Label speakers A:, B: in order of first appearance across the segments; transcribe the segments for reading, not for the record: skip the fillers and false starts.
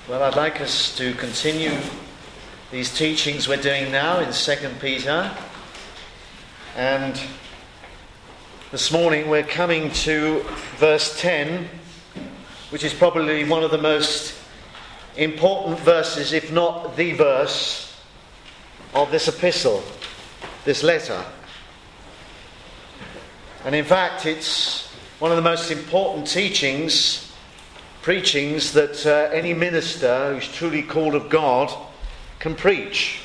A: Well, I'd like us to continue these teachings we're doing now in 2 Peter. And this morning we're coming to verse 10, which is probably one of the most important verses, if not the verse, of this epistle, this letter. And in fact, it's one of the most important preachings that any minister who's truly called of God can preach.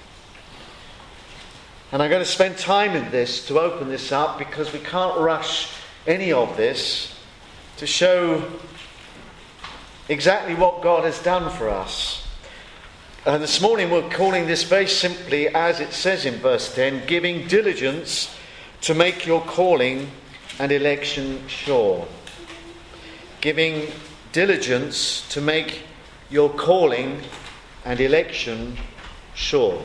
A: And I'm going to spend time in this to open this up, because we can't rush any of this, to show exactly what God has done for us. And this morning we're calling this very simply, as it says in verse 10, giving diligence to make your calling and election sure. Giving diligence to make your calling and election sure.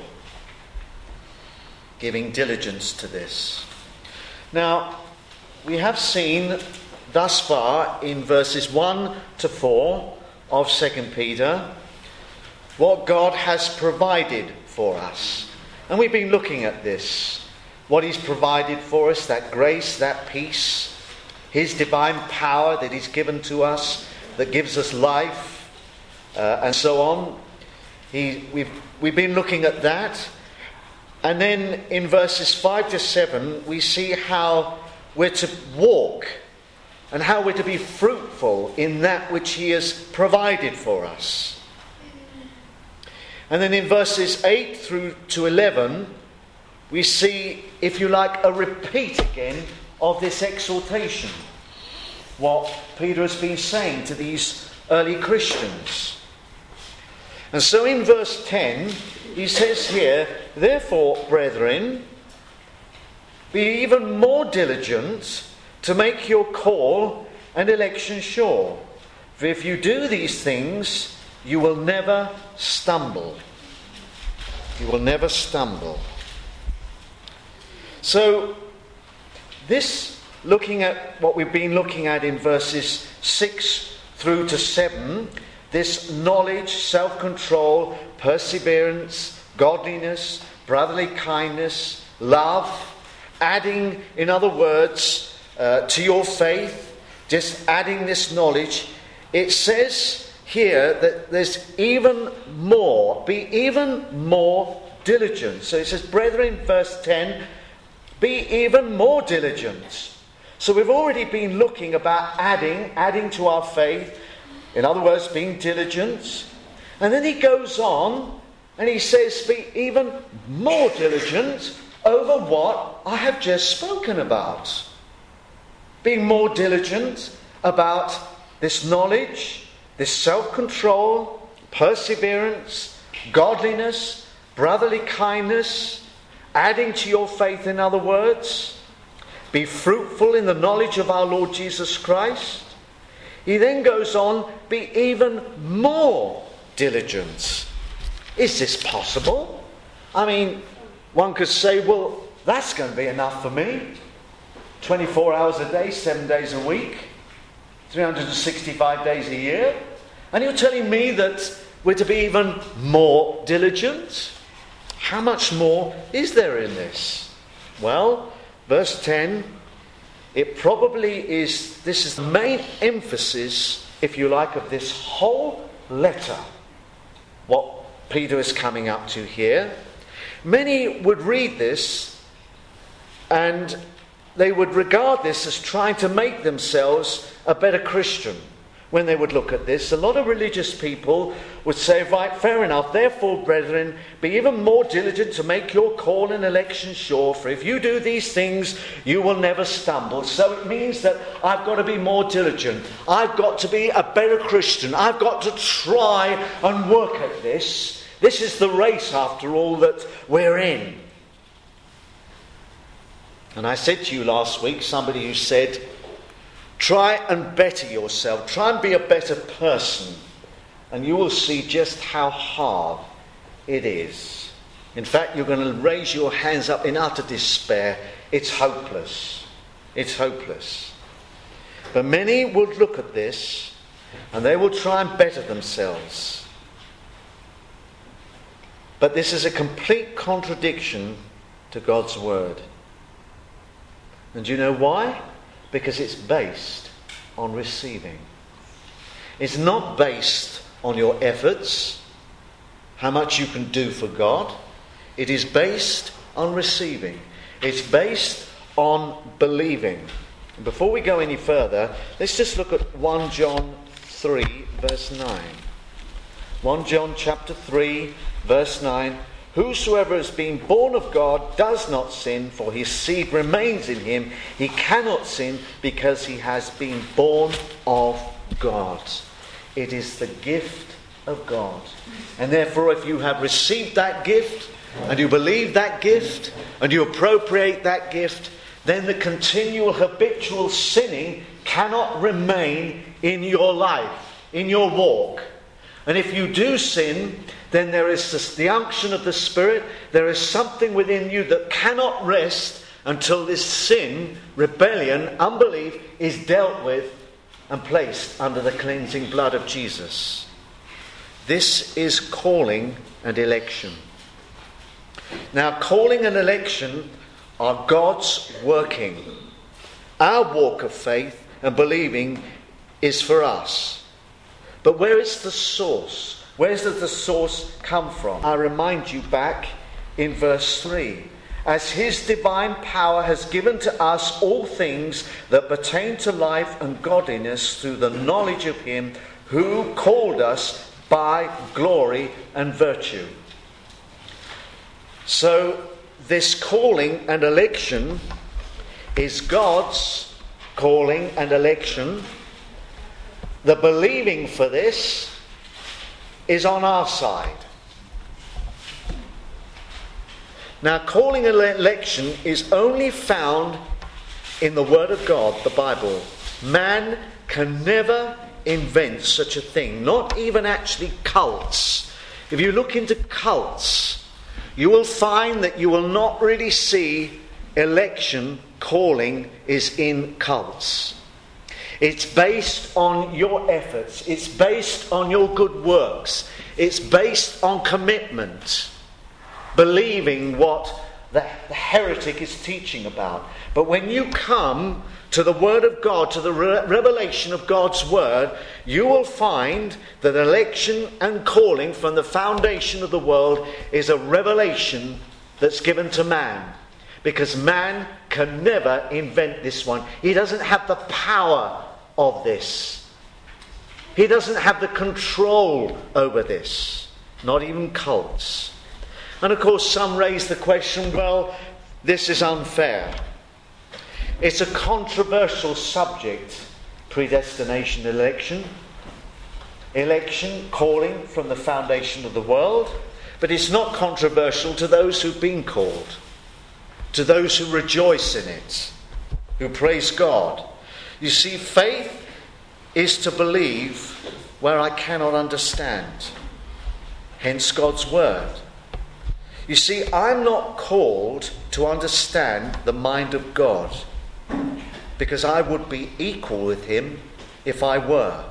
A: Giving diligence to this. Now, we have seen thus far in verses 1 to 4 of 2 Peter what God has provided for us. And we've been looking at this. What He's provided for us, that grace, that peace, His divine power that He's given to us, that gives us life, and so on. We've been looking at that. And then in verses 5 to 7, we see how we're to walk and how we're to be fruitful in that which He has provided for us. And then in verses 8 through to 11, we see, if you like, a repeat again of this exhortation. What Peter has been saying to these early Christians. And so in verse 10, he says here, therefore, brethren, be even more diligent to make your call and election sure. For if you do these things, you will never stumble. You will never stumble. So, this, looking at what we've been looking at in verses 6 through to 7, this knowledge, self-control, perseverance, godliness, brotherly kindness, love, adding, in other words, to your faith, just adding this knowledge, it says here that there's even more, be even more diligent. So it says, brethren, verse 10, be even more diligent. So we've already been looking about adding to our faith. In other words, being diligent. And then he goes on and he says, be even more diligent over what I have just spoken about. Being more diligent about this knowledge, this self-control, perseverance, godliness, brotherly kindness, adding to your faith, in other words. Be fruitful in the knowledge of our Lord Jesus Christ. He then goes on, be even more diligent. Is this possible? I mean, one could say, well, that's going to be enough for me. 24 hours a day, 7 days a week, 365 days a year. And you're telling me that we're to be even more diligent? How much more is there in this? Well, verse 10, it probably is, this is the main emphasis, if you like, of this whole letter. What Peter is coming up to here. Many would read this and they would regard this as trying to make themselves a better Christian. When they would look at this, a lot of religious people would say, right, fair enough, therefore, brethren, be even more diligent to make your call and election sure, for if you do these things, you will never stumble. So it means that I've got to be more diligent. I've got to be a better Christian. I've got to try and work at this. This is the race, after all, that we're in. And I said to you last week, somebody who said, try and better yourself. Try and be a better person. And you will see just how hard it is. In fact, you're going to raise your hands up in utter despair. It's hopeless. It's hopeless. But many would look at this and they will try and better themselves. But this is a complete contradiction to God's word. And do you know why? Because it's based on receiving. It's not based on your efforts, how much you can do for God. It is based on receiving. It's based on believing. And before we go any further, let's just look at 1 John 3, verse 9. 1 John chapter 3, verse 9. Whosoever has been born of God does not sin, for his seed remains in him. He cannot sin because he has been born of God. It is the gift of God. And therefore, if you have received that gift, and you believe that gift, and you appropriate that gift, then the continual habitual sinning cannot remain in your life, in your walk. And if you do sin, then there is the unction of the Spirit. There is something within you that cannot rest until this sin, rebellion, unbelief is dealt with and placed under the cleansing blood of Jesus. This is calling and election. Now, calling and election are God's working. Our walk of faith and believing is for us. But where is the source? Where does the source come from? I remind you back in verse 3. As his divine power has given to us all things that pertain to life and godliness through the knowledge of him who called us by glory and virtue. So this calling and election is God's calling and election. The believing for this is on our side. Now, calling and election is only found in the Word of God, the Bible. Man can never invent such a thing, not even actually cults. If you look into cults, you will find that you will not really see election, calling is in cults. It's based on your efforts. It's based on your good works. It's based on commitment. Believing what the heretic is teaching about. But when you come to the Word of God, to the revelation of God's Word, you will find that election and calling from the foundation of the world is a revelation that's given to man. Because man can never invent this one. He doesn't have the power of this. He doesn't have the control over this. Not even cults. And of course some raise the question, well, this is unfair. It's a controversial subject, predestination, election. Election, calling from the foundation of the world. But it's not controversial to those who've been called. To those who rejoice in it. Who praise God. You see, faith is to believe where I cannot understand. Hence God's word. You see, I'm not called to understand the mind of God, because I would be equal with him if I were.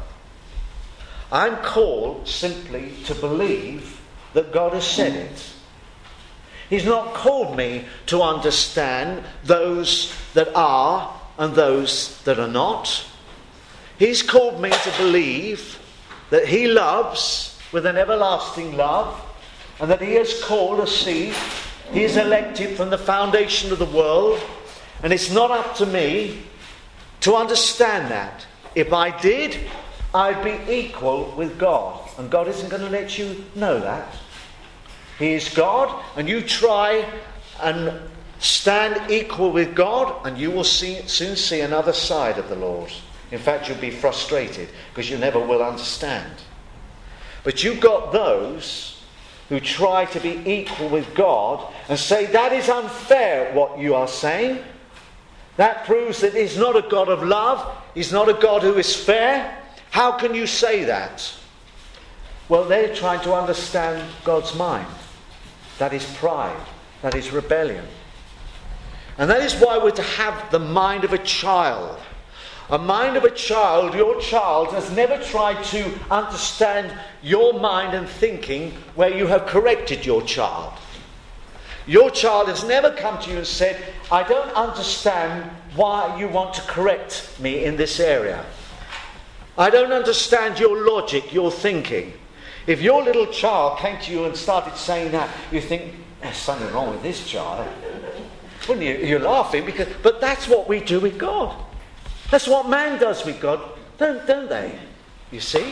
A: I'm called simply to believe that God has said it. He's not called me to understand those that are and those that are not. He's called me to believe that he loves with an everlasting love, and that he has called a seed. He has elected from the foundation of the world. And it's not up to me to understand that. If I did, I'd be equal with God. And God isn't going to let you know that. He is God, and you try and stand equal with God, and you will soon see another side of the Lord. In fact, you'll be frustrated, because you never will understand. But you've got those who try to be equal with God and say, that is unfair what you are saying. That proves that he's not a God of love. He's not a God who is fair. How can you say that? Well, they're trying to understand God's mind. That is pride. That is rebellion. And that is why we're to have the mind of a child. A mind of a child, your child has never tried to understand your mind and thinking where you have corrected your child. Your child has never come to you and said, I don't understand why you want to correct me in this area. I don't understand your logic, your thinking. If your little child came to you and started saying that, you think, there's something wrong with this child. Wouldn't you? You're laughing, but that's what we do with God. That's what man does with God, don't they? You see?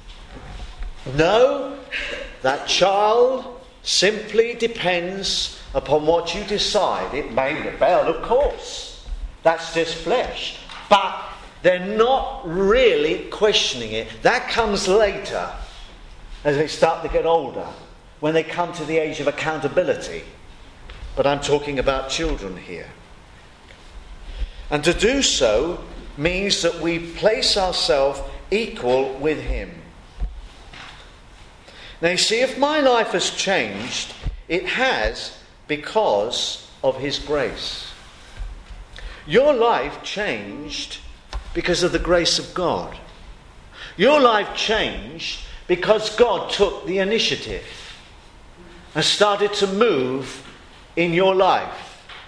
A: No, that child simply depends upon what you decide. It may rebel, of course. That's just flesh. But they're not really questioning it. That comes later, as they start to get older, when they come to the age of accountability. But I'm talking about children here. And to do so means that we place ourselves equal with him. Now you see, if my life has changed, it has because of his grace. Your life changed because of the grace of God. Your life changed because God took the initiative and started to move in your life.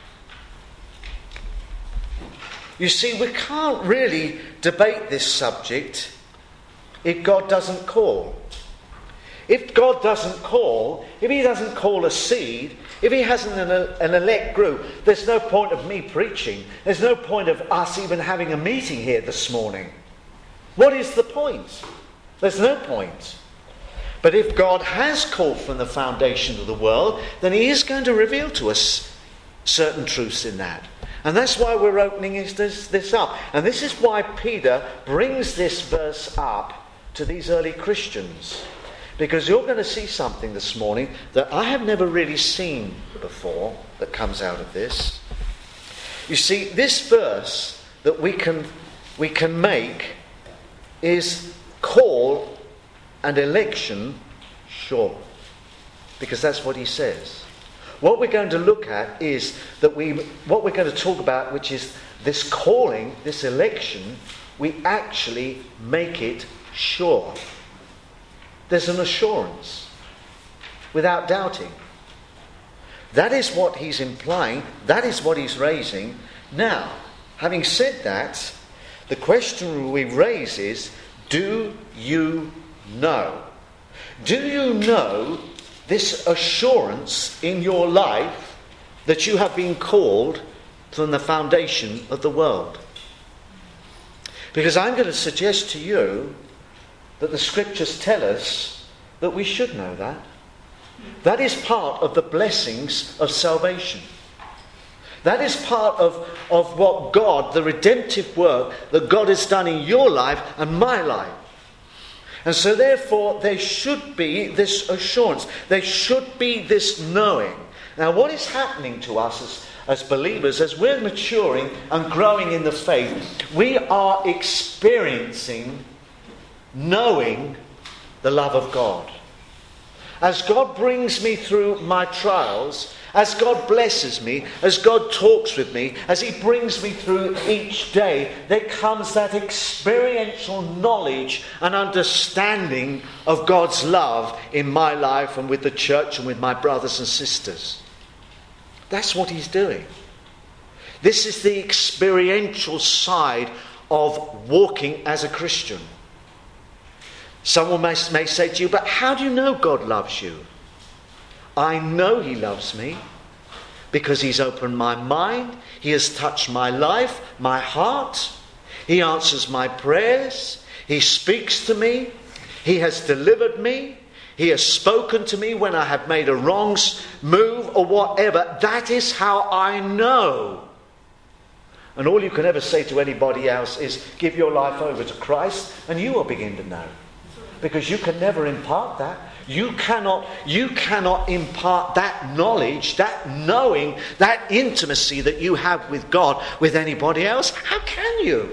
A: You see, we can't really debate this subject if God doesn't call. If God doesn't call, if he doesn't call a seed, if he hasn't an elect group, there's no point of me preaching. There's no point of us even having a meeting here this morning. What is the point? There's no point. But if God has called from the foundation of the world, then he is going to reveal to us certain truths in that. And that's why we're opening this up. And this is why Peter brings this verse up to these early Christians. Because you're going to see something this morning that I have never really seen before that comes out of this. You see, this verse that we can make is call and election sure. Because that's what he says. What we're going to look at is that what we're going to talk about, which is this calling, this election, we actually make it sure. There's an assurance without doubting. That is what he's implying. That is what he's raising. Now, having said that, the question we raise is, do you know? Do you know this assurance in your life that you have been called from the foundation of the world? Because I'm going to suggest to you that the scriptures tell us that we should know that. That is part of the blessings of salvation. That is part of what God, the redemptive work that God has done in your life and my life. And so therefore there should be this assurance. There should be this knowing. Now what is happening to us as believers, as we're maturing and growing in the faith, we are experiencing knowing the love of God. As God brings me through my trials, as God blesses me, as God talks with me, as he brings me through each day, there comes that experiential knowledge and understanding of God's love in my life and with the church and with my brothers and sisters. That's what he's doing. This is the experiential side of walking as a Christian. Someone may say to you, but how do you know God loves you? I know he loves me because he's opened my mind, he has touched my life, my heart, he answers my prayers, he speaks to me, he has delivered me, he has spoken to me when I have made a wrong move or whatever. That is how I know. And all you can ever say to anybody else is give your life over to Christ and you will begin to know. Because you can never impart that. You cannot impart that knowledge, that knowing, that intimacy that you have with God with anybody else. How can you?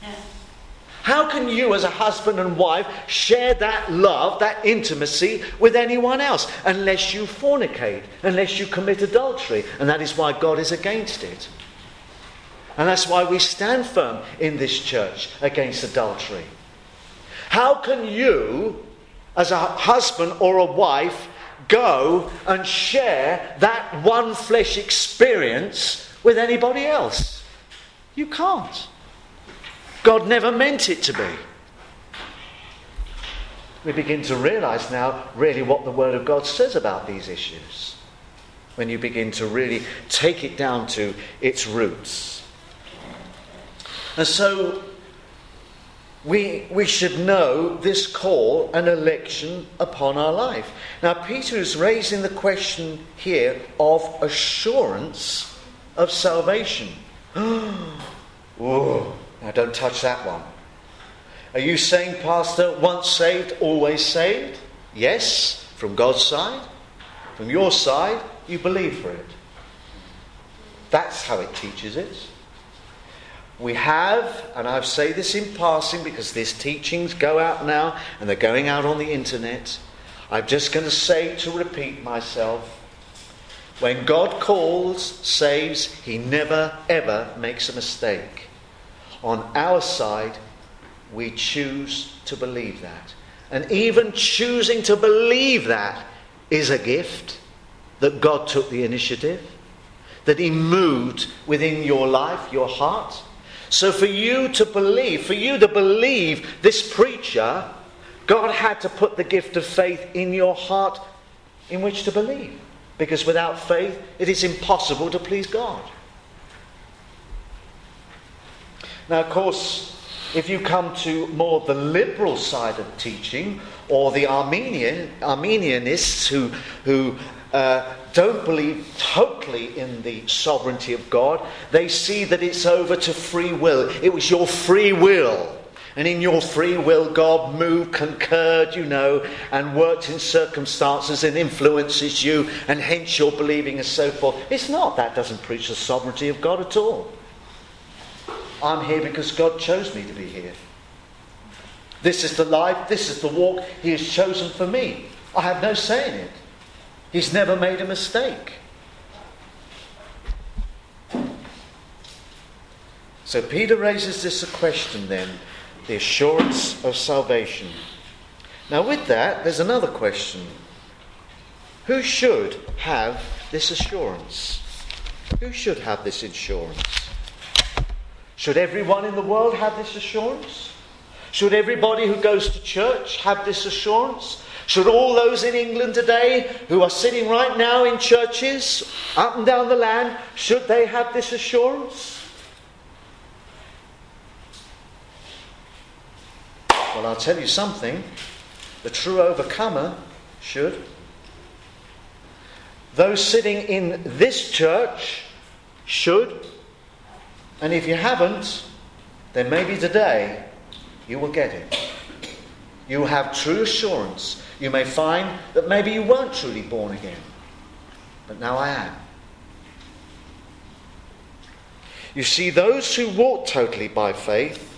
A: How can you as a husband and wife share that love, that intimacy with anyone else? Unless you fornicate, unless you commit adultery. And that is why God is against it. And that's why we stand firm in this church against adultery. How can you, as a husband or a wife, go and share that one flesh experience with anybody else? You can't. God never meant it to be. We begin to realise now really what the Word of God says about these issues, when you begin to really take it down to its roots. And so we should know this call and election upon our life. Now Peter is raising the question here of assurance of salvation. Whoa, now don't touch that one. Are you saying, Pastor, once saved, always saved? Yes, from God's side. From your side, you believe for it. That's how it teaches it. We have, and I say this in passing because these teachings go out now and they're going out on the internet. I'm just going to say, to repeat myself, when God calls, saves, he never ever makes a mistake. On our side, we choose to believe that. And even choosing to believe that is a gift, that God took the initiative, that he moved within your life, your heart. So for you to believe this preacher, God had to put the gift of faith in your heart in which to believe. Because without faith, it is impossible to please God. Now, of course, if you come to more the liberal side of teaching, or the Arminianists who don't believe totally in the sovereignty of God, they see that it's over to free will. It was your free will. And in your free will, God moved, concurred, and worked in circumstances and influences you, and hence you're believing and so forth. It's not. That doesn't preach the sovereignty of God at all. I'm here because God chose me to be here. This is the life, this is the walk he has chosen for me. I have no say in it. He's never made a mistake. So Peter raises this question then, the assurance of salvation. Now with that, there's another question. Who should have this assurance? Who should have this assurance? Should everyone in the world have this assurance? Should everybody who goes to church have this assurance? Should all those in England today who are sitting right now in churches up and down the land, should they have this assurance? Well, I'll tell you something. The true overcomer should. Those sitting in this church should. And if you haven't, then maybe today you will get it. You will have true assurance. You may find that maybe you weren't truly born again, but now I am. You see, those who walk totally by faith,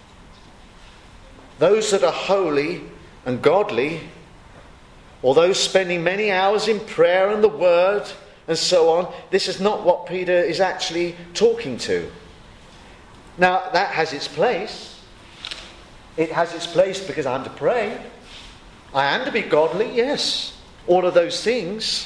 A: those that are holy and godly, or those spending many hours in prayer and the word and so on, this is not what Peter is actually talking to. Now, that has its place. It has its place because I'm to pray. I am to be godly, yes. All of those things.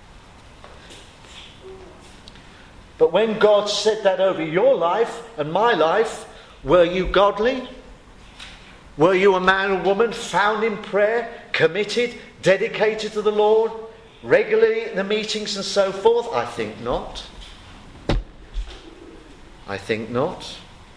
A: But when God said that over your life and my life, were you godly? Were you a man or woman found in prayer, committed, dedicated to the Lord, regularly in the meetings and so forth? I think not. I think not.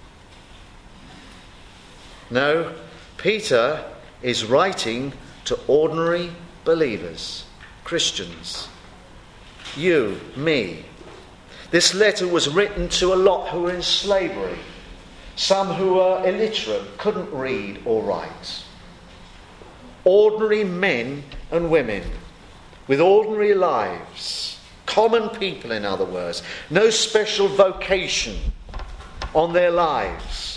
A: No, Peter is writing to ordinary believers, Christians. You, me. This letter was written to a lot who were in slavery. Some who were illiterate, couldn't read or write. Ordinary men and women with ordinary lives. Common people, in other words. No special vocation on their lives.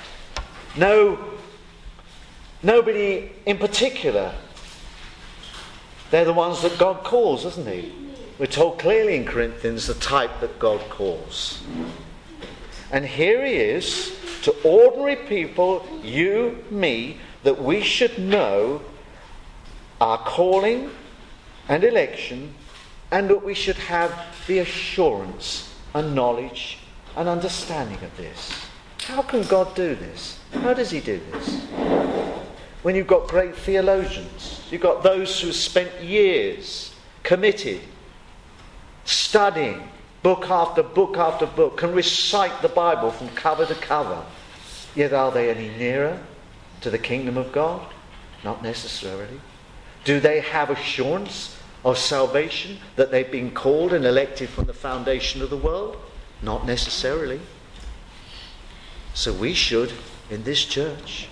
A: Nobody in particular. They're the ones that God calls, isn't he? We're told clearly in Corinthians the type that God calls. and here he is, to ordinary people, you, me, that we should know our calling and election, and that we should have the assurance and knowledge and understanding of this. How can God do this? How does he do this? When you've got great theologians, you've got those who have spent years committed, studying book after book after book, can recite the Bible from cover to cover, yet are they any nearer to the kingdom of God? Not necessarily. Do they have assurance of salvation, that they've been called and elected from the foundation of the world? Not necessarily. So we should, in this church,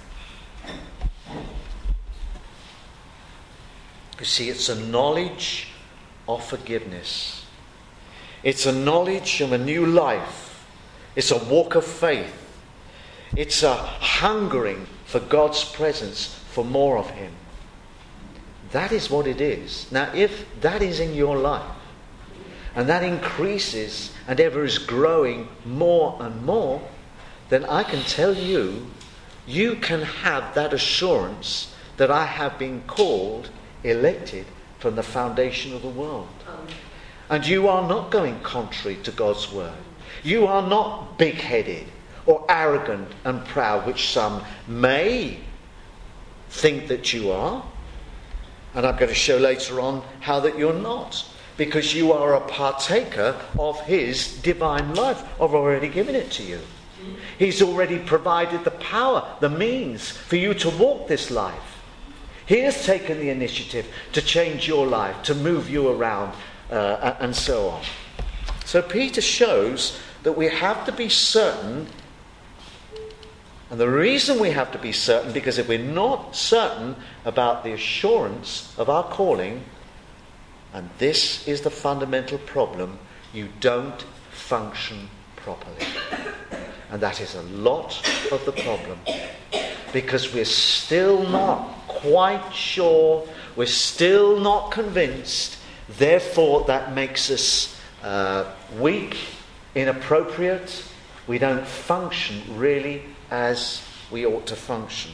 A: you see, it's a knowledge of forgiveness. It's a knowledge of a new life. It's a walk of faith. It's a hungering for God's presence, for more of him. That is what it is. Now, if that is in your life, and that increases and ever is growing more and more, then I can tell you, you can have that assurance that I have been called, elected from the foundation of the world. And you are not going contrary to God's word. You are not big-headed or arrogant and proud, which some may think that you are. And I'm going to show later on how that you're not, because you are a partaker of his divine life. I've already given it to you. He's already provided the power, the means for you to walk this life. He has taken the initiative to change your life, to move you around, and so on. So Peter shows that we have to be certain. And the reason we have to be certain, because if we're not certain about the assurance of our calling, and this is the fundamental problem, you don't function properly. And that is a lot of the problem. Because we're still not quite sure, we're still not convinced, therefore that makes us weak, inappropriate. We don't function really as we ought to function.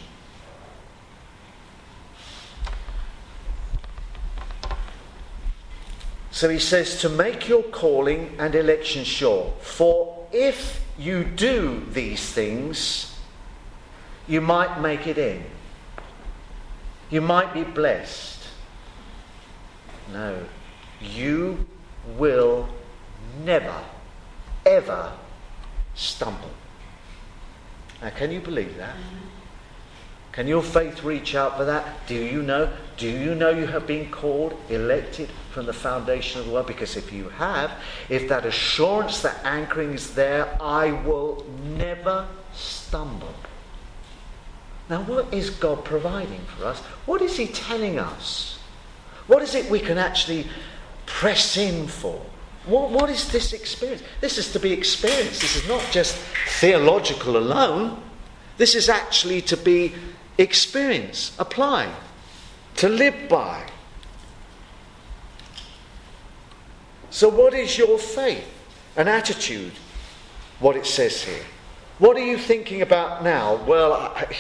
A: So he says to make your calling and election sure. For if you do these things, you might make it in. You might be blessed. No, you will never, ever stumble. Now, can you believe that? Can your faith reach out for that? Do you know? Do you know you have been called, elected from the foundation of the world? Because if you have, if that assurance, that anchoring is there, I will never stumble. Now, what is God providing for us? What is he telling us? What is it we can actually press in for? What is this experience? This is to be experienced. This is not just theological alone. This is actually to be experienced, apply, to live by. So what is your faith and attitude? What it says here. What are you thinking about now? Well,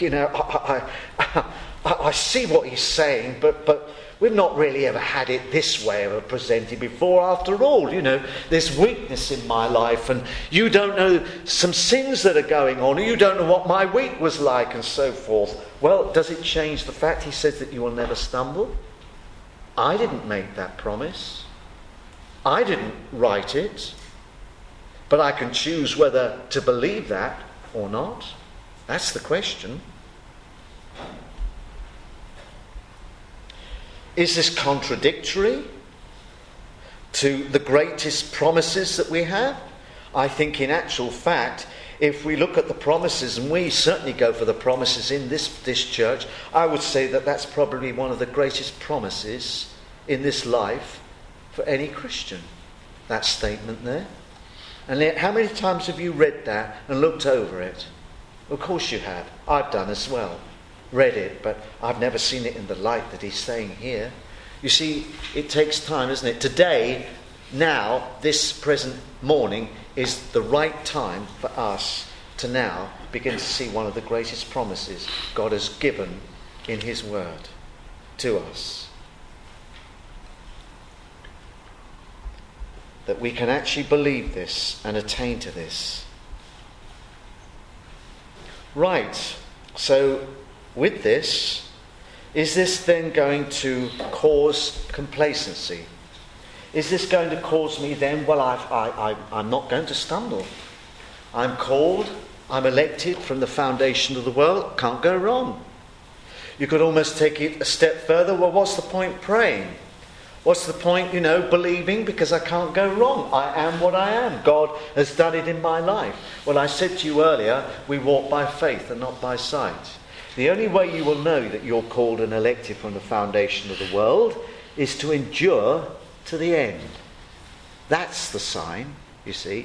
A: I see what he's saying, but we've not really ever had it this way ever presented before. After all, there's weakness in my life, and you don't know some sins that are going on, or you don't know what my week was like, and so forth. Well, does it change the fact he says that you will never stumble? I didn't make that promise. I didn't write it. But I can choose whether to believe that or not. That's the question. Is this contradictory to the greatest promises that we have? I think in actual fact, if we look at the promises, and we certainly go for the promises in this church, I would say that that's probably one of the greatest promises in this life for any Christian. That statement there. And how many times have you read that and looked over it? Of course you have. I've done as well. Read it, but I've never seen it in the light that he's saying here. You see, it takes time, doesn't it? Today, now, this present morning, is the right time for us to now begin to see one of the greatest promises God has given in his word to us. That we can actually believe this and attain to this. Right, so with this, is this then going to cause complacency? Is this going to cause me then, well, I'm not going to stumble. I'm called, I'm elected from the foundation of the world, can't go wrong. You could almost take it a step further. Well, what's the point praying? What's the point, believing, because I can't go wrong. I am what I am. God has done it in my life. Well, I said to you earlier, we walk by faith and not by sight. The only way you will know that you're called and elected from the foundation of the world is to endure to the end. That's the sign, you see.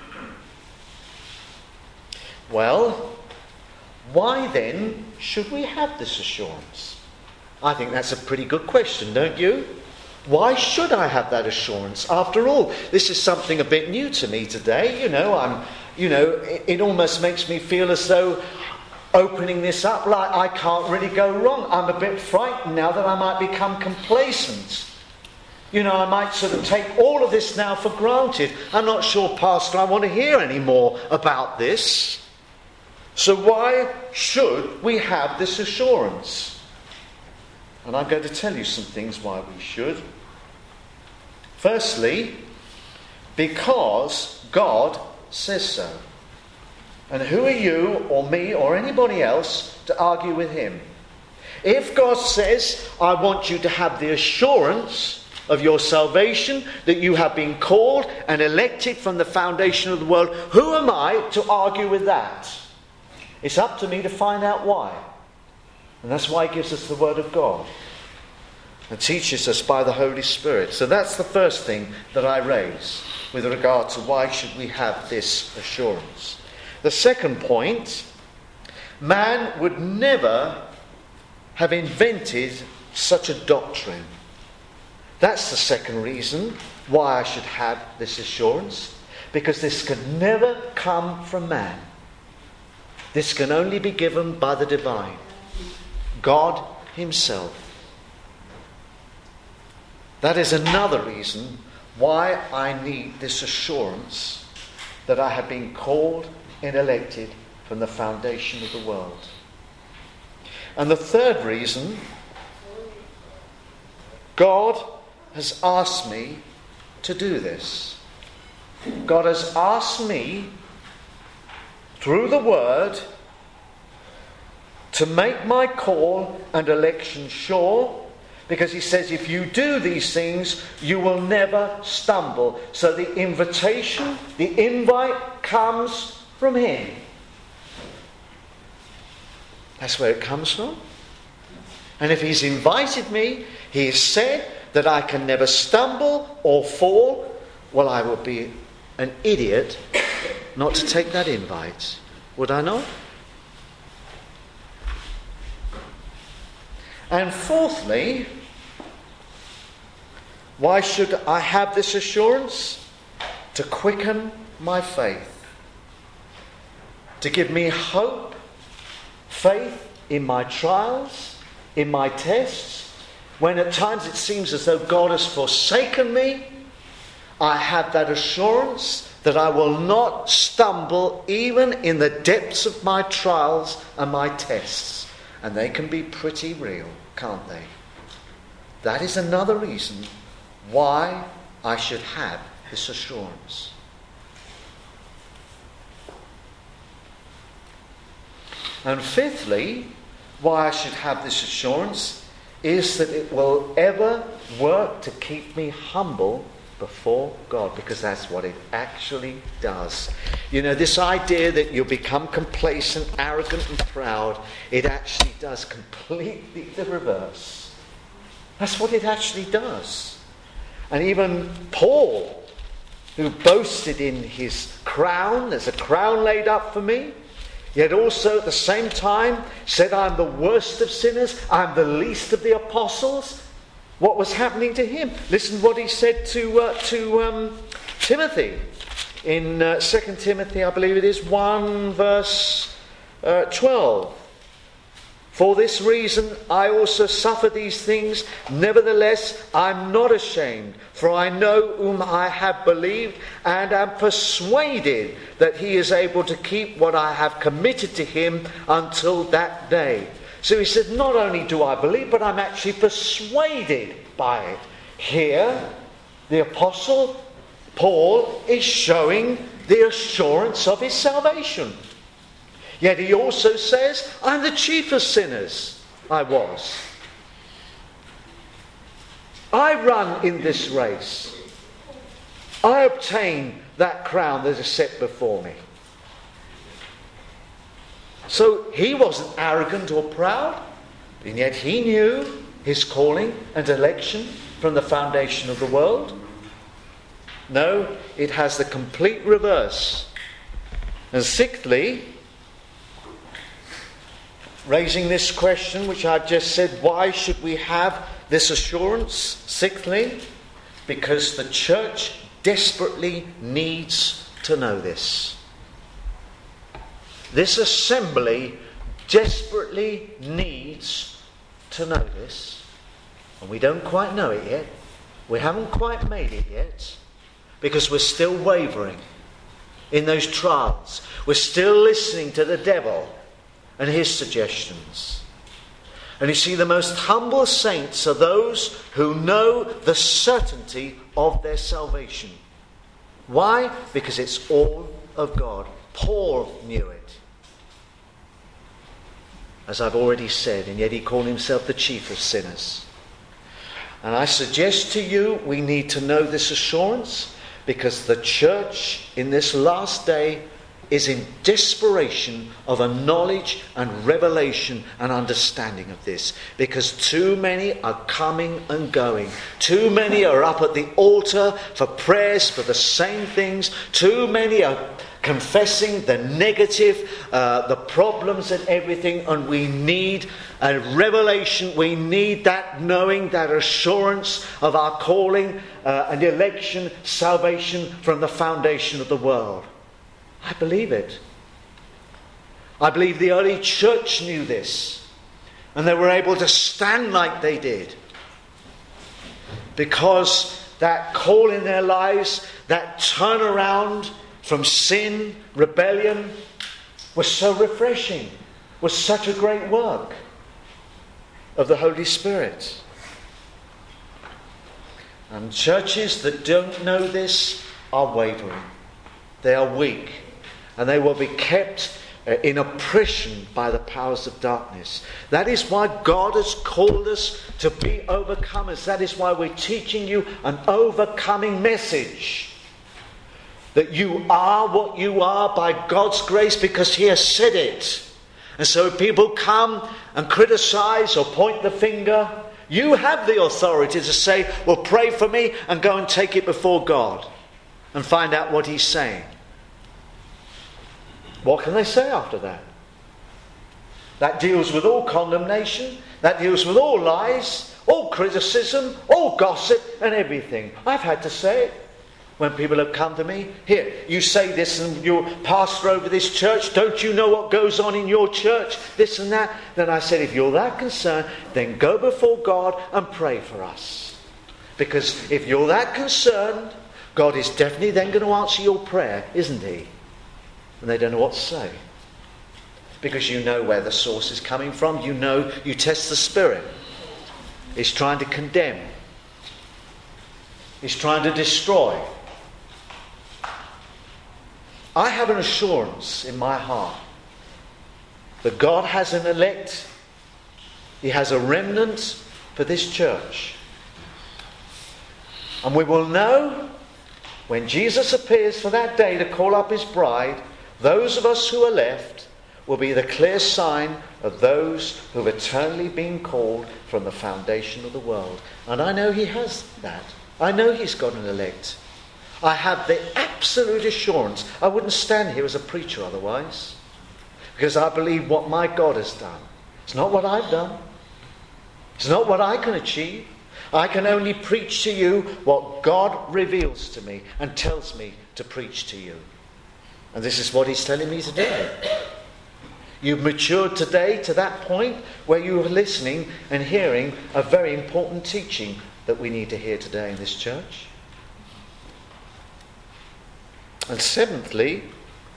A: Well, why then should we have this assurance? I think that's a pretty good question, don't you? Why should I have that assurance? After all, this is something a bit new to me today. It almost makes me feel as though opening this up, like I can't really go wrong. I'm a bit frightened now that I might become complacent. I might sort of take all of this now for granted. I'm not sure, Pastor, I want to hear any more about this. So why should we have this assurance? And I'm going to tell you some things why we should. Firstly, because God says so. And who are you or me or anybody else to argue with him? If God says, I want you to have the assurance of your salvation, that you have been called and elected from the foundation of the world, who am I to argue with that? It's up to me to find out why. And that's why he gives us the word of God and teaches us by the Holy Spirit. So that's the first thing that I raise with regard to why should we have this assurance. The second point, man would never have invented such a doctrine. That's the second reason why I should have this assurance. Because this could never come from man. This can only be given by the divine. God himself. That is another reason why I need this assurance that I have been called and elected from the foundation of the world. And the third reason, God has asked me to do this. God has asked me through the word to make my call and election sure, because he says if you do these things you will never stumble. So the invitation, the invite comes from him. That's where it comes from. And if he's invited me, he has said that I can never stumble or fall, well, I would be an idiot not to take that invite. Would I not? And fourthly, why should I have this assurance? To quicken my faith. To give me hope, faith in my trials, in my tests. When at times it seems as though God has forsaken me, I have that assurance that I will not stumble even in the depths of my trials and my tests. And they can be pretty real, can't they? That is another reason why I should have this assurance. And fifthly, why I should have this assurance is that it will ever work to keep me humble before God, because that's what it actually does. This idea that you'll become complacent, arrogant and proud, it actually does completely the reverse. That's what it actually does. And even Paul, who boasted in his crown, there's a crown laid up for me, yet also at the same time said, I'm the worst of sinners, I'm the least of the apostles. what was happening to him. Listen what he said to Timothy in 2 Timothy, I believe it is, 1 verse 12. For this reason I also suffer these things. Nevertheless, I'm not ashamed, for I know whom I have believed, and am persuaded that he is able to keep what I have committed to him until that day. So he said, not only do I believe, but I'm actually persuaded by it. Here, the Apostle Paul is showing the assurance of his salvation. Yet he also says, I'm the chief of sinners. I was. I run in this race. I obtain that crown that is set before me. So he wasn't arrogant or proud, and yet he knew his calling and election from the foundation of the world. No, it has the complete reverse. And sixthly, raising this question which I've just said, why should we have this assurance? Sixthly, because the church desperately needs to know this. This assembly desperately needs to know this. And we don't quite know it yet. We haven't quite made it yet. Because we're still wavering in those trials. We're still listening to the devil and his suggestions. And you see, the most humble saints are those who know the certainty of their salvation. Why? Because it's all of God. Paul knew it, as I've already said, and yet he called himself the chief of sinners. And I suggest to you, we need to know this assurance, because the church in this last day is in desperation of a knowledge and revelation and understanding of this. Because too many are coming and going. Too many are up at the altar for prayers for the same things. Too many are confessing the negative, the problems and everything. And we need a revelation. We need that knowing, that assurance of our calling and election, salvation from the foundation of the world. I believe it. I believe the early church knew this, and they were able to stand like they did, because that call in their lives, that turnaround from sin, rebellion, was so refreshing, was such a great work of the Holy Spirit. And churches that don't know this are wavering. They are weak. And they will be kept in oppression by the powers of darkness. That is why God has called us to be overcomers. That is why we're teaching you an overcoming message. That you are what you are by God's grace, because He has said it. And so if people come and criticize or point the finger, you have the authority to say, well, pray for me, and go and take it before God and find out what He's saying. What can they say after that? That deals with all condemnation. That deals with all lies, all criticism, all gossip and everything. I've had to say it when people have come to me. Here, you say this and you're pastor over this church. Don't you know what goes on in your church? This and that. Then I said, if you're that concerned, then go before God and pray for us. Because if you're that concerned, God is definitely then going to answer your prayer, isn't He? And they don't know what to say. Because you know where the source is coming from. You know, you test the Spirit. He's trying to condemn. He's trying to destroy. I have an assurance in my heart that God has an elect. He has a remnant for this church. And we will know when Jesus appears for that day to call up His bride. Those of us who are left will be the clear sign of those who have eternally been called from the foundation of the world. And I know He has that. I know He's got an elect. I have the absolute assurance. I wouldn't stand here as a preacher otherwise. Because I believe what my God has done. It's not what I've done. It's not what I can achieve. I can only preach to you what God reveals to me and tells me to preach to you. And this is what he's telling me to do. You've matured today to that point where you are listening and hearing a very important teaching that we need to hear today in this church. And seventhly,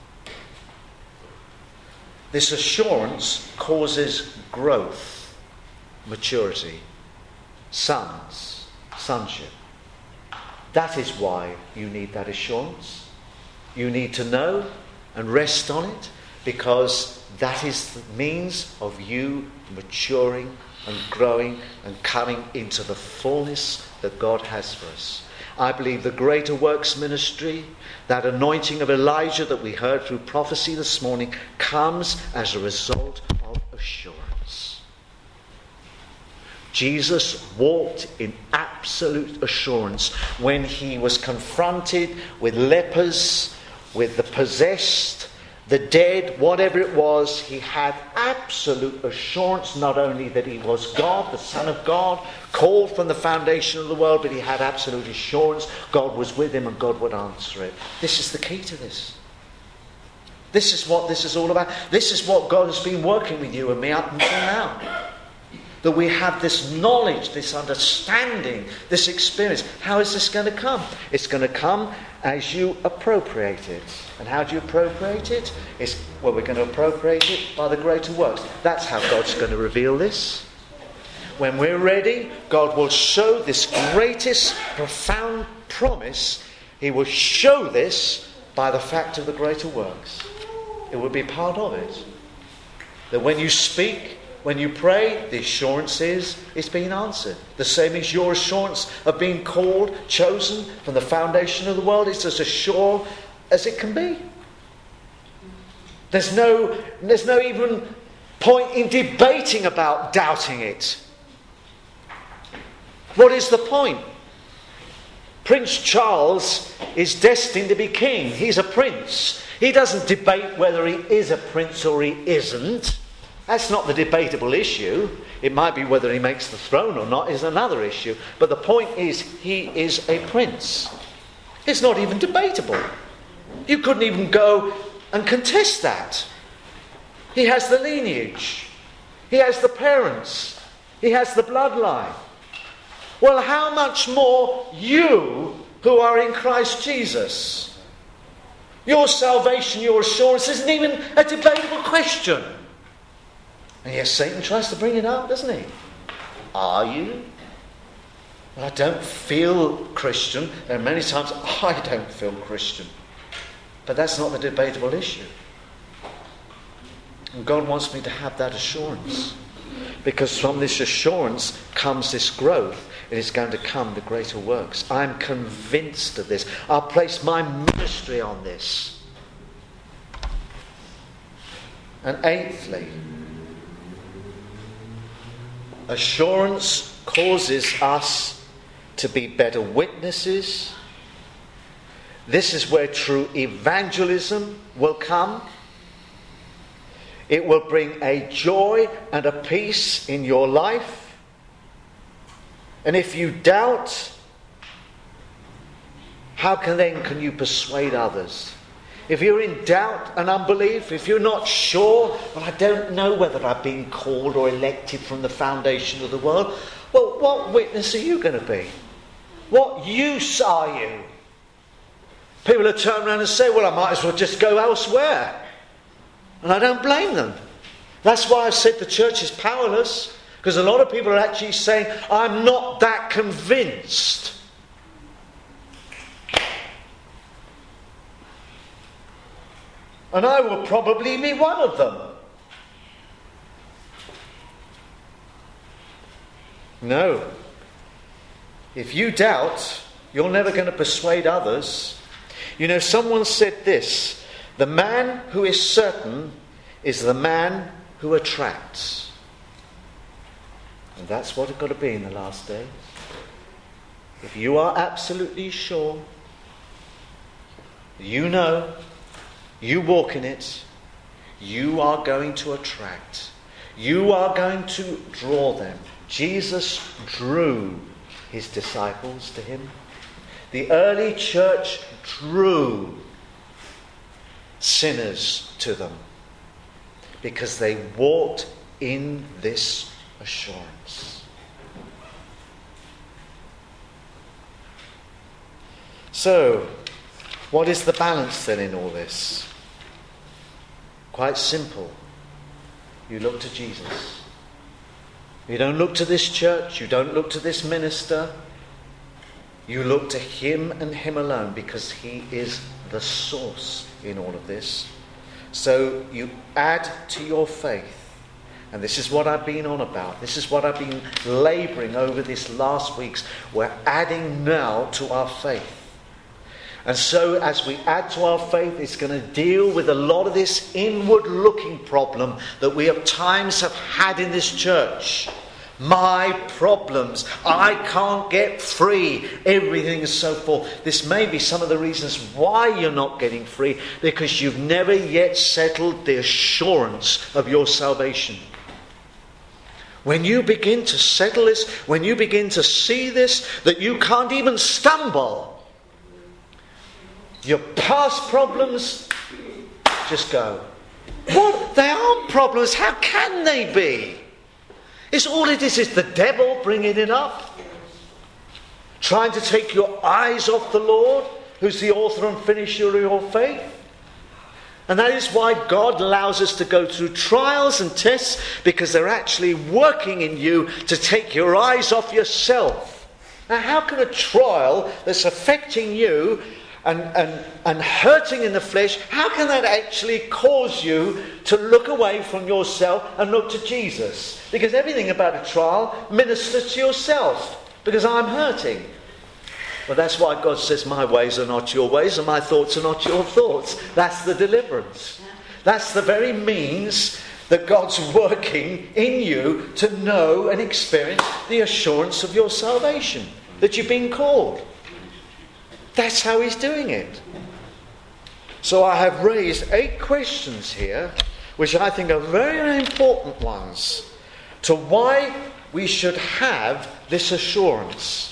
A: this assurance causes growth, maturity, sonship. That is why you need that assurance. You need to know and rest on it, because that is the means of you maturing and growing and coming into the fullness that God has for us. I believe the greater works ministry, that anointing of Elijah that we heard through prophecy this morning, comes as a result of assurance. Jesus walked in absolute assurance when he was confronted with lepers, with the possessed, the dead, whatever it was. He had absolute assurance, not only that he was God, the Son of God, called from the foundation of the world, but he had absolute assurance God was with him and God would answer it. This is the key to this. This is what this is all about. This is what God has been working with you and me up until now. That we have this knowledge, this understanding, this experience. How is this going to come? It's going to come as you appropriate it. And how do you appropriate it? We're going to appropriate it by the greater works. That's how God's going to reveal this. When we're ready, God will show this greatest, profound promise. He will show this by the fact of the greater works. It will be part of it. That when you speak, when you pray, the assurance is it's been answered. The same is your assurance of being called, chosen from the foundation of the world. It's as sure as it can be. There's no even point in debating about doubting it. What is the point? Prince Charles is destined to be king. He's a prince. He doesn't debate whether he is a prince or he isn't. That's not the debatable issue. It might be whether he makes the throne or not is another issue. But the point is, he is a prince. It's not even debatable. You couldn't even go and contest that. He has the lineage. He has the parents. He has the bloodline. Well, how much more you who are in Christ Jesus? Your salvation, your assurance isn't even a debatable question. And yes, Satan tries to bring it up, doesn't he? Are you? Well, I don't feel Christian. And many times I don't feel Christian. But that's not the debatable issue. And God wants me to have that assurance. Because from this assurance comes this growth. It is going to come the greater works. I'm convinced of this. I'll place my ministry on this. And eighthly, assurance causes us to be better witnesses. This is where true evangelism will come. It will bring a joy and a peace in your life. And if you doubt, how can you persuade others? If you're in doubt and unbelief, if you're not sure, well, I don't know whether I've been called or elected from the foundation of the world. Well, what witness are you going to be? What use are you? People will turn around and say, well, I might as well just go elsewhere. And I don't blame them. That's why I've said the church is powerless. Because a lot of people are actually saying, I'm not that convinced. And I will probably be one of them. No. If you doubt, you're never going to persuade others. You know, someone said this: the man who is certain is the man who attracts. And that's what it's got to be in the last days. If you are absolutely sure, you know, you walk in it, you are going to attract. You are going to draw them. Jesus drew his disciples to him. The early church drew sinners to them because they walked in this assurance. So, what is the balance then in all this? Quite simple. You look to Jesus. You don't look to this church. You don't look to this minister. You look to him and him alone, because he is the source in all of this. So you add to your faith. And this is what I've been on about. This is what I've been labouring over these last weeks. We're adding now to our faith. And so as we add to our faith, it's going to deal with a lot of this inward-looking problem that we at times have had in this church. My problems. I can't get free. Everything is so full. This may be some of the reasons why you're not getting free, because you've never yet settled the assurance of your salvation. When you begin to settle this, when you begin to see this, that you can't even stumble, your past problems just go. What? They aren't problems. How can they be? It's all it is the devil bringing it up. Trying to take your eyes off the Lord, who's the author and finisher of your faith. And that is why God allows us to go through trials and tests, because they're actually working in you to take your eyes off yourself. Now, how can a trial that's affecting you and hurting in the flesh, how can that actually cause you to look away from yourself and look to Jesus? Because everything about a trial ministers to yourself, because I'm hurting. Well, that's why God says, my ways are not your ways and my thoughts are not your thoughts. That's the deliverance. That's the very means that God's working in you to know and experience the assurance of your salvation, that you've been called. That's how he's doing it. So I have raised 8 questions here, which I think are very, very important ones, to why we should have this assurance.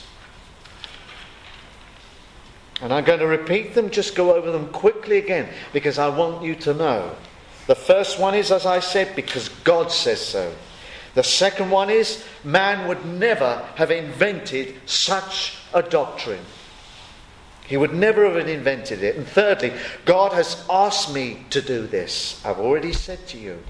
A: And I'm going to repeat them, just go over them quickly again, because I want you to know. The first one is, as I said, because God says so. The second one is, man would never have invented such a doctrine. He would never have invented it. And thirdly, God has asked me to do this. I've already said to you.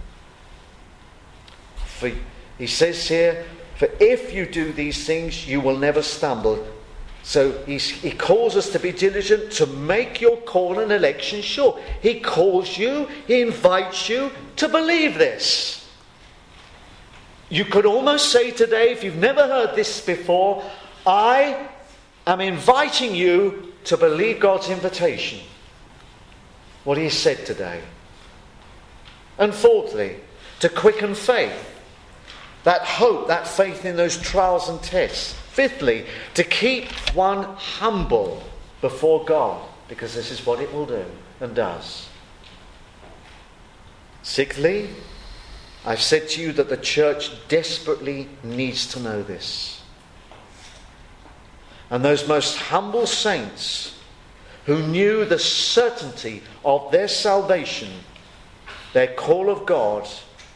A: He says here, for if you do these things, you will never stumble. So he calls us to be diligent, to make your call and election sure. He calls you, he invites you to believe this. You could almost say today, if you've never heard this before, I am inviting you to believe God's invitation, what he said today. And fourthly, to quicken faith, that hope, that faith in those trials and tests. Fifthly, to keep one humble before God, because this is what it will do and does. Sixthly, I've said to you that the church desperately needs to know this. And those most humble saints who knew the certainty of their salvation, their call of God,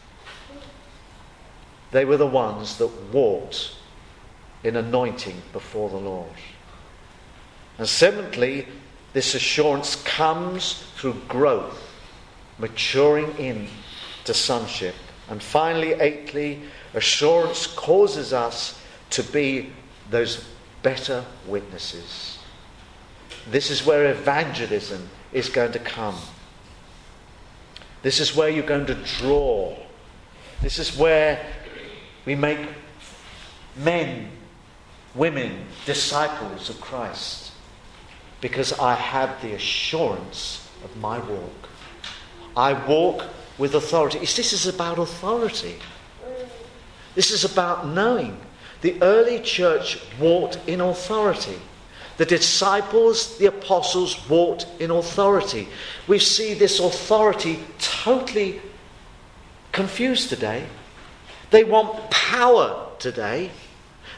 A: they were the ones that walked in anointing before the Lord. And seventhly, this assurance comes through growth, maturing in to sonship. And finally, eighthly, assurance causes us to be those better witnesses. This is where evangelism is going to come. This is where you're going to draw. This is where we make men, women, disciples of Christ. Because I have the assurance of my walk. I walk with authority. This is about authority. This is about knowing. The early church walked in authority. The disciples, the apostles, walked in authority. We see this authority totally confused today. They want power today.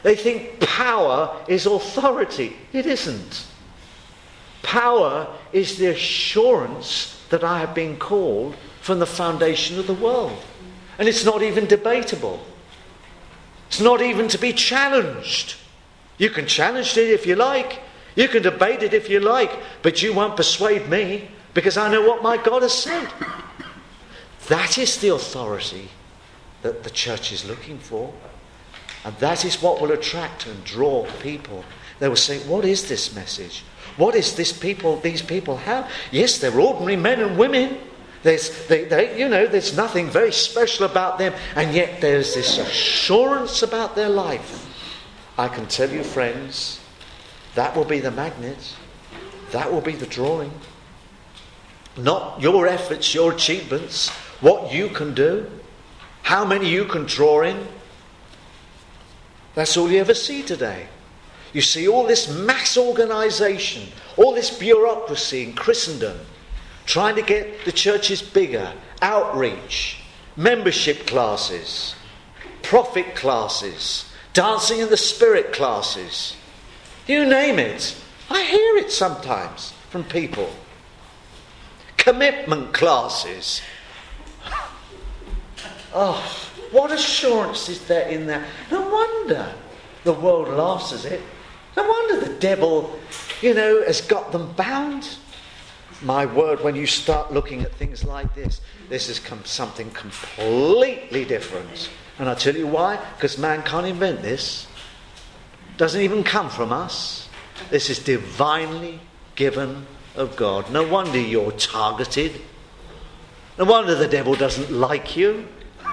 A: They think power is authority. It isn't. Power is the assurance that I have been called from the foundation of the world. And it's not even debatable. It's not even to be challenged. You can challenge it if you like. You can debate it if you like. But you won't persuade me, because I know what my God has said. That is the authority that the church is looking for. And that is what will attract and draw people. They will say, what is this message? What is these people have? Yes, they're ordinary men and women. There's nothing very special about them. And yet there's this assurance about their life. I can tell you, friends, that will be the magnet. That will be the drawing. Not your efforts, your achievements, what you can do, how many you can draw in. That's all you ever see today. You see all this mass organisation, all this bureaucracy in Christendom, trying to get the churches bigger, outreach, membership classes, prophet classes, dancing in the spirit classes. You name it. I hear it sometimes from people. Commitment classes. Oh, what assurance is there in that? No wonder the world laughs at it. No wonder the devil, has got them bound. My word, when you start looking at things like this has something completely different. And I'll tell you why. Because man can't invent this. Doesn't even come from us. This is divinely given of God. No wonder you're targeted. No wonder the devil doesn't like you.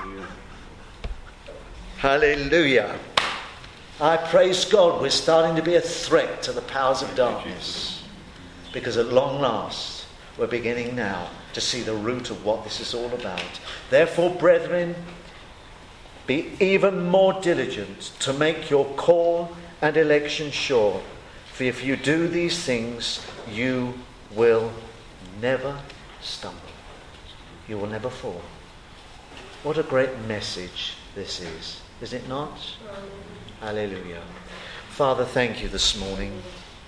A: Hallelujah. I praise God we're starting to be a threat to the powers of darkness. Because at long last, we're beginning now to see the root of what this is all about. Therefore, brethren, be even more diligent to make your call and election sure. For if you do these things, you will never stumble. You will never fall. What a great message this is it not? Hallelujah. Father, thank you this morning.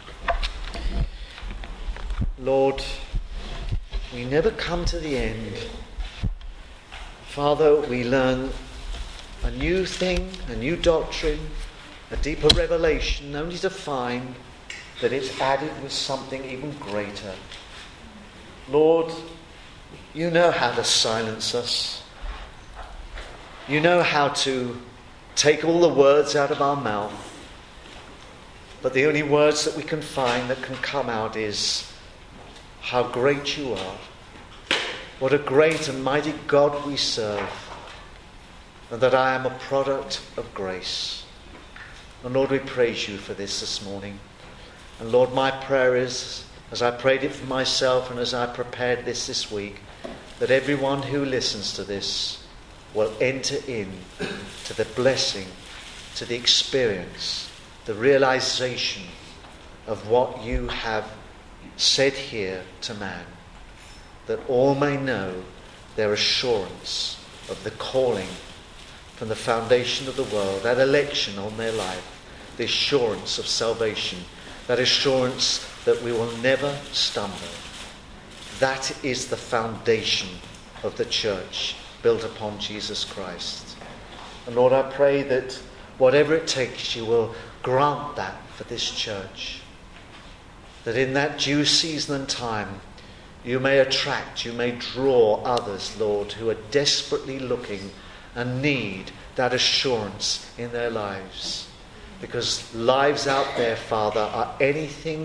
A: Lord, we never come to the end. Father, we learn a new thing, a new doctrine, a deeper revelation, only to find that it's added with something even greater. Lord, you know how to silence us. You know how to take all the words out of our mouth. But the only words that we can find that can come out is, how great you are. What a great and mighty God we serve. And that I am a product of grace. And Lord, we praise you for this morning. And Lord, my prayer is, as I prayed it for myself and as I prepared this week, that everyone who listens to this will enter in to the blessing, to the experience, the realization of what you have said here to man, that all may know their assurance of the calling from the foundation of the world, that election on their life, the assurance of salvation, that assurance that we will never stumble. That is the foundation of the church, built upon Jesus Christ. And Lord, I pray that whatever it takes, you will grant that for this church. That in that due season and time, you may attract, you may draw others, Lord, who are desperately looking and need that assurance in their lives. Because lives out there, Father, are anything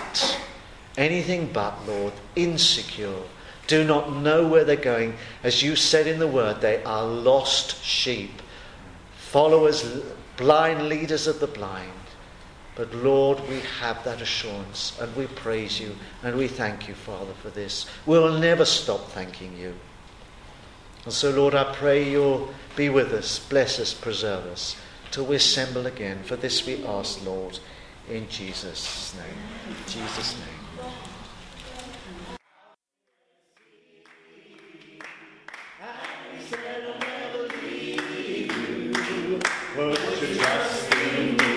A: but, Lord, insecure, do not know where they're going. As you said in the word, they are lost sheep, followers, blind leaders of the blind. But Lord, we have that assurance, and we praise you, and we thank you, Father, for this. We will never stop thanking you. And so, Lord, I pray you'll be with us, bless us, preserve us, till we assemble again. For this we ask, Lord, in Jesus' name. In Jesus' name. Put your trust in me.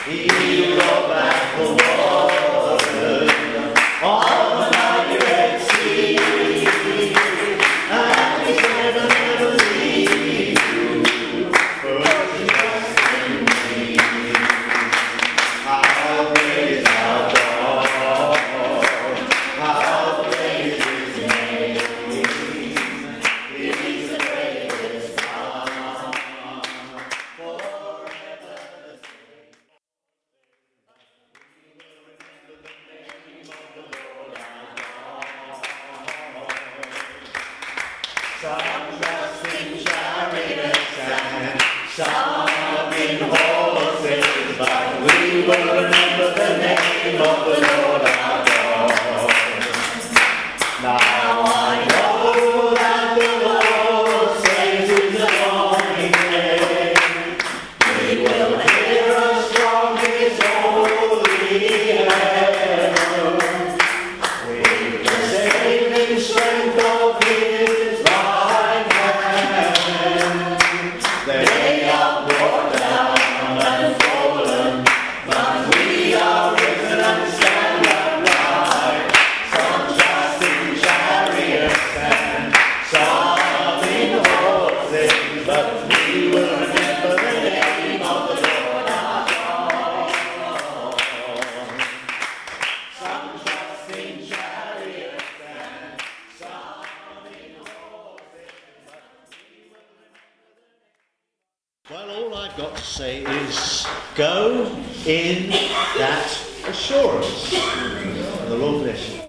B: Well, all I've got to say is go in that assurance. The Lord bless you.